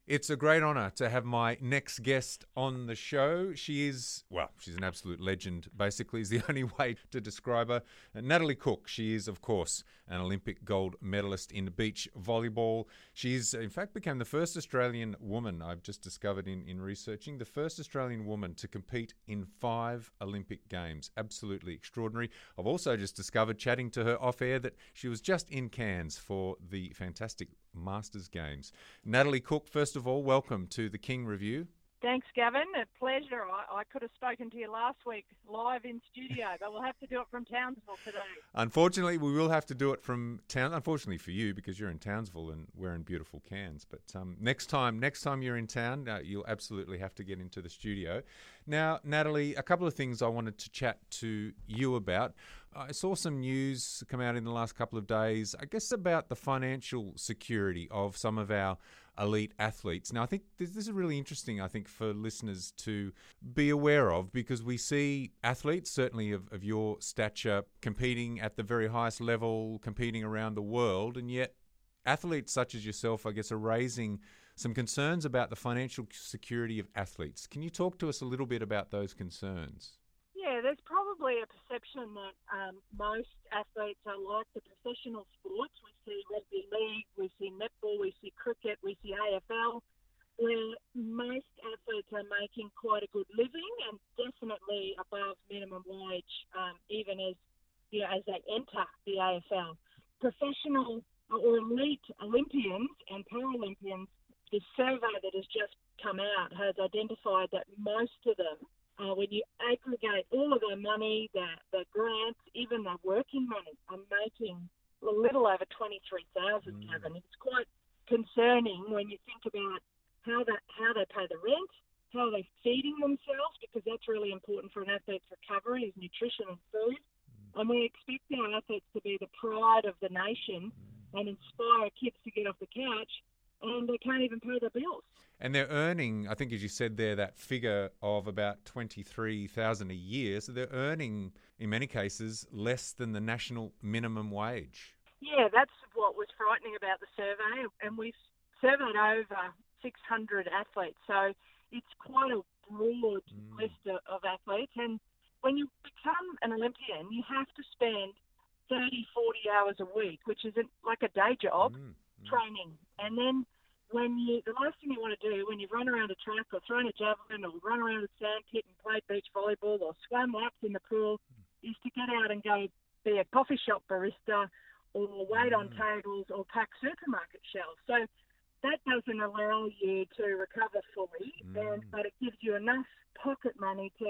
It's a great honour to have my next guest on the show. She's an absolute legend, basically, is the only way to describe her. Natalie Cook, she is, of course, an Olympic gold medalist in beach volleyball. She's, in fact, became the first Australian woman, I've just discovered in researching, the first Australian woman to compete in 5 Olympic Games. Absolutely extraordinary. I've also just discovered, chatting to her off-air, that she was just in Cairns for the fantastic Masters Games. Natalie Cook, first of all, welcome to the King Review. Thanks, Gavin. A pleasure. I could have spoken to you last week live in studio, but we'll have to do it from Townsville today. Unfortunately, we will have to do it from town. Unfortunately for you, because you're in Townsville and we're in beautiful Cairns. But next time you're in town, you'll absolutely have to get into the studio. Now, Natalie, a couple of things I wanted to chat to you about. I saw some news come out in the last couple of days, I guess, about the financial security of some of our elite athletes. Now, I think this is really interesting, I think, for listeners to be aware of, because we see athletes, certainly of your stature, competing at the very highest level, competing around the world, and yet athletes such as yourself, I guess, are raising some concerns about the financial security of athletes. Can you talk to us a little bit about those concerns? Yeah, there's probably a perception that most athletes are like the professional sports. We see rugby league, we see netball, we see cricket, we see AFL, where most athletes are making quite a good living and definitely above minimum wage, even as they enter the AFL. Professional or elite Olympians and Paralympians, the survey that has just come out has identified that most of them, when you aggregate all of their money, their grants, even their working money, are making a little over $23,000, Kevin. It's quite concerning when you think about how they pay the rent, how they're feeding themselves, because that's really important for an athlete's recovery, is nutrition and food. And we expect our athletes to be the pride of the nation and inspire kids to get off the couch, and they can't even pay their bills. And they're earning, I think, as you said there, that figure of about $23,000 a year. So they're earning, in many cases, less than the national minimum wage. Yeah, that's what was frightening about the survey. And we've surveyed over 600 athletes. So it's quite a broad list of athletes. And when you become an Olympian, you have to spend 30, 40 hours a week, which isn't like a day job, training. And then the last thing you want to do when you've run around a track or thrown a javelin or run around a sand pit and played beach volleyball or swam laps in the pool is to get out and go be a coffee shop barista or wait on tables or pack supermarket shelves. So that doesn't allow you to recover fully, but it gives you enough pocket money to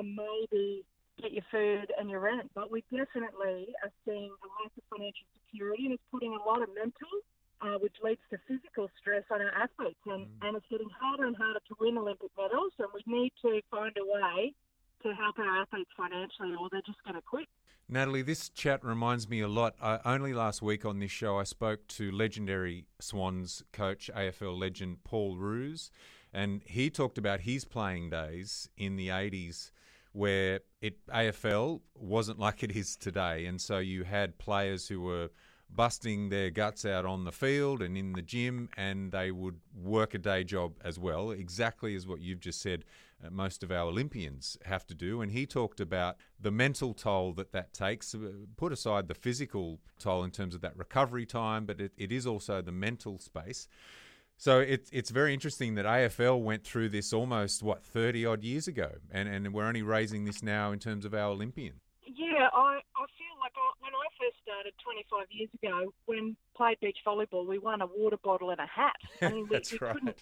maybe get your food and your rent. But we definitely are seeing a lack of financial security, and it's putting a lot of mental, which leads to physical stress on our athletes. And it's getting harder and harder to win Olympic medals, and we need to find a way to help our athletes financially, or they're just going to quit. Natalie, this chat reminds me a lot. Only last week on this show, I spoke to legendary Swans coach, AFL legend Paul Roos, and he talked about his playing days in the 80s where AFL wasn't like it is today. And so you had players who were busting their guts out on the field and in the gym, and they would work a day job as well, exactly as what you've just said most of our Olympians have to do. And he talked about the mental toll that takes, put aside the physical toll in terms of that recovery time, but it is also the mental space. So it's very interesting that AFL went through this almost, 30-odd years ago, and we're only raising this now in terms of our Olympians. Yeah, I feel like when I first started 25 years ago, when played beach volleyball, we won a water bottle and a hat. I mean, we couldn't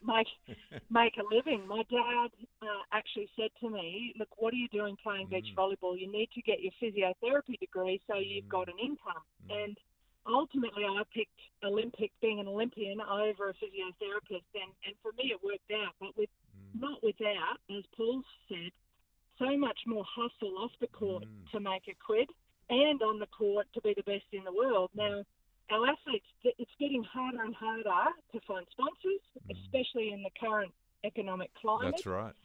make a living. My dad actually said to me, look, what are you doing playing beach volleyball? You need to get your physiotherapy degree so you've got an income. And ultimately, I picked being an Olympian over a physiotherapist, and for me it worked out. But not without, as Paul said, so much more hustle off the court to make a quid, and on the court to be the best in the world. Now, our athletes, it's getting harder and harder to find sponsors, especially in the current economic climate. That's right.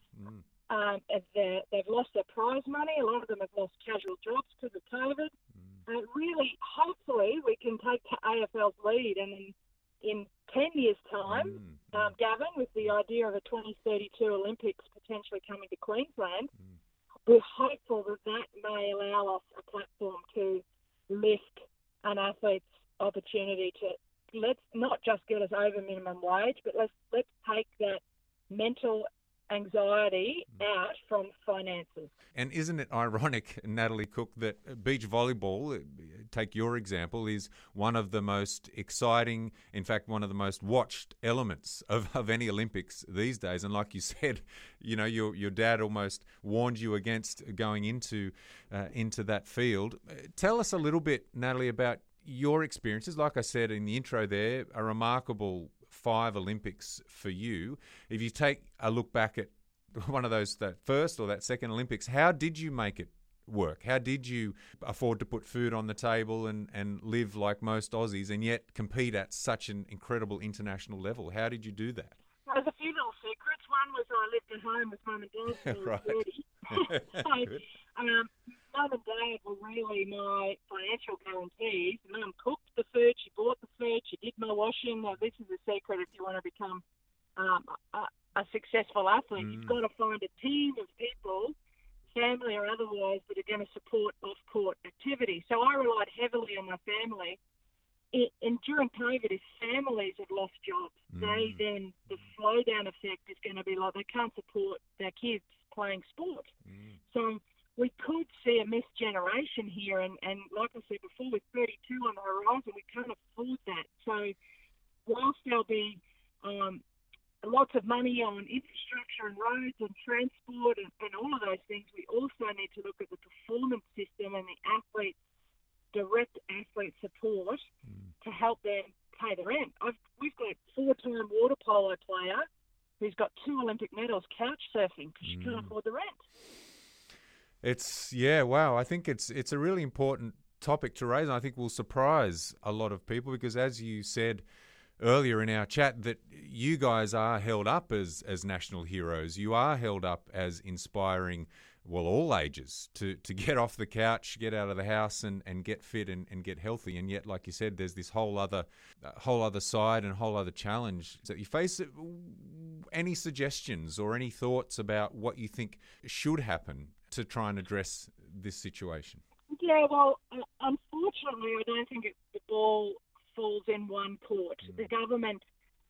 They've lost their prize money. A lot of them have lost casual jobs because of COVID. Really, hopefully, we can take AFL's lead, and in 10 years' time, Gavin, with the idea of a 2032 Olympics potentially coming to Queensland. We're hopeful that that may allow us a platform to lift an athlete's opportunity to, let's not just get us over minimum wage, but let's take that mental anxiety out from finances. And isn't it ironic, Natalie Cook, that beach volleyball, take your example, is one of the most exciting, in fact, one of the most watched elements of any Olympics these days. And like you said, you know, your dad almost warned you against going into that field. Tell us a little bit, Natalie, about your experiences. Like I said in the intro there, a remarkable 5 Olympics for you. If you take a look back at one of those, that first or that second Olympics, how did you make it work? How did you afford to put food on the table and live like most Aussies and yet compete at such an incredible international level? How did you do that? There's a few little secrets. One was I lived at home with Mum and Dad when I was 30. Mum and Dad were really my financial guarantees. Mum cooked the food, she bought the food, she did my washing. Now, this is a secret if you want to become a successful athlete. You've got to find a team of people, family or otherwise, that are going to support off-court activity. So I relied heavily on my family. And during COVID, if families have lost jobs, then the slowdown effect is going to be like they can't support their kids playing sport. So we could see a missed generation here. And like I said before, with 32 on the horizon, we can't afford that. So whilst there'll be lots of money on infrastructure and roads and transport and all of those things, we also need to look at the performance system and the direct athlete support to help them pay the rent. We've got a 4-time water polo player who's got 2 Olympic medals couch surfing because she can't afford the rent. Wow. I think it's a really important topic to raise, and I think will surprise a lot of people because, as you said earlier in our chat, that you guys are held up as national heroes. You are held up as inspiring, well, all ages to get off the couch, get out of the house and get fit and get healthy. And yet, like you said, there's this whole other side and whole other challenge that you face. Any suggestions or any thoughts about what you think should happen to try and address this situation? Yeah, well, unfortunately, I don't think the ball falls in one court. The government,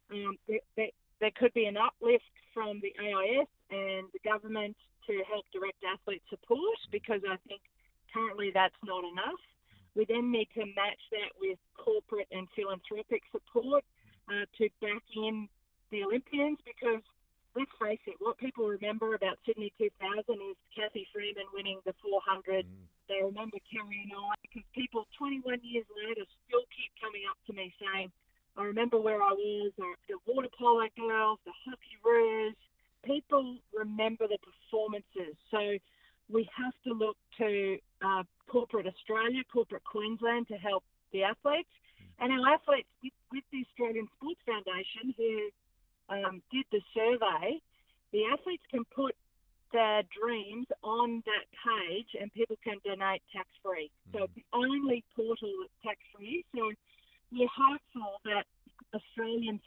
there could be an uplift from the AIS and the government to help direct athlete support, because I think currently that's not enough. We then need to match that with corporate and philanthropic support to back in the Olympians, because let's face it, what people remember about Sydney 2000 is Cathy Freeman winning the 400. They remember Kerry and I, because people 21 years later still keep coming up to me saying, I remember where I was, or the water polo girls, the hockey roos. People remember the performances. So we have to look to corporate Australia, corporate Queensland to help the athletes. And our athletes, with the Australian Sports Foundation, who did the survey, the athletes can put their dreams on that page and people can donate tax-free. So it's the only portal that's tax-free. So we're hopeful that Australians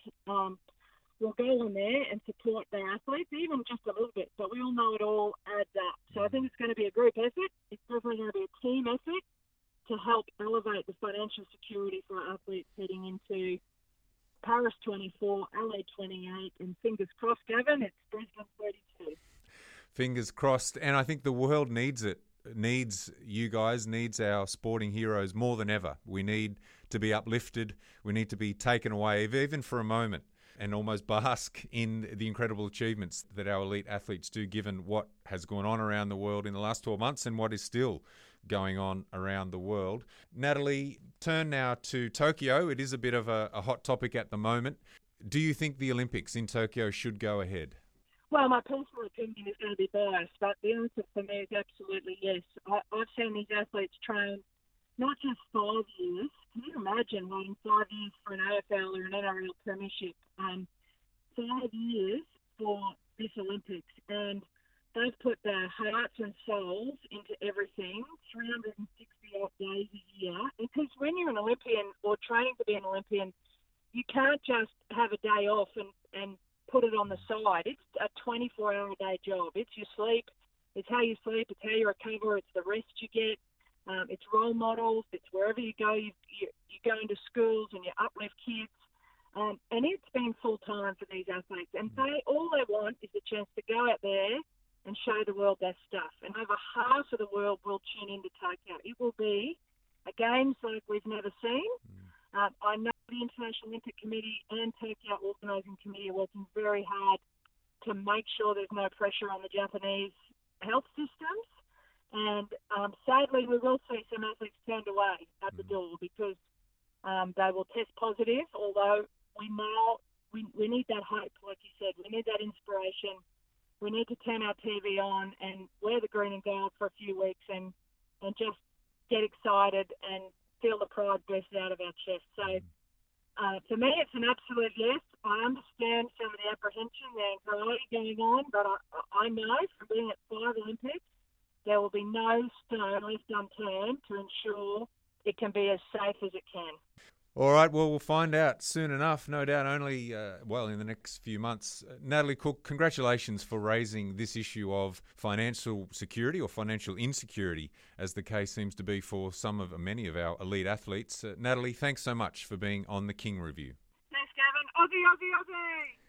will go on there and support their athletes, even just a little bit. But we all know it all adds up. So I think it's going to be a group effort. It's definitely going to be a team effort to help elevate the financial security for our athletes heading into Paris 24, LA 28, and fingers crossed, Gavin, it's Brisbane 32. Fingers crossed. And I think the world needs it. Needs you guys, needs our sporting heroes more than ever. We need to be uplifted. We need to be taken away, even for a moment, and almost bask in the incredible achievements that our elite athletes do, given what has gone on around the world in the last 12 months and what is still going on around the world. Natalie, turn now to Tokyo. It is a bit of a hot topic at the moment. Do you think the Olympics in Tokyo should go ahead? Well, my personal opinion is going to be biased, but the answer for me is absolutely yes. I've seen these athletes train not just 5 years. Can you imagine waiting 5 years for an AFL or an NRL premiership? 5 years for this Olympics. And they've put their hearts and souls into everything, 360 odd days a year. Because when you're an Olympian or training to be an Olympian, you can't just have a day off and and put it on the side. It's a 24-hour-a-day job. It's your sleep. It's how you sleep. It's how you recover. It's the rest you get. It's role models. It's wherever you go. You go into schools and you uplift kids. And it's been full-time for these athletes. And all they want is a chance to go out there and show the world their stuff. And over half of the world will tune into Tokyo. It will be a Games like we've never seen. I know the International Olympic Committee and Tokyo Organising Committee are working very hard to make sure there's no pressure on the Japanese health systems. And sadly, we will see some athletes turned away at the door because they will test positive, although we need that hope, like you said. We need that inspiration. We need to turn our TV on and wear the green and gold for a few weeks and just get excited and feel the pride burst out of our chest. So for me, it's an absolute yes. I understand some of the apprehension, the anxiety going on, but I know from being at 5 Olympics, there will be no stone left unturned to ensure it can be as safe as it can. All right, well, we'll find out soon enough, no doubt, only, in the next few months. Natalie Cook, congratulations for raising this issue of financial security or financial insecurity, as the case seems to be for many of our elite athletes. Natalie, thanks so much for being on the King Review. Thanks, Gavin. Aussie, Aussie, Aussie!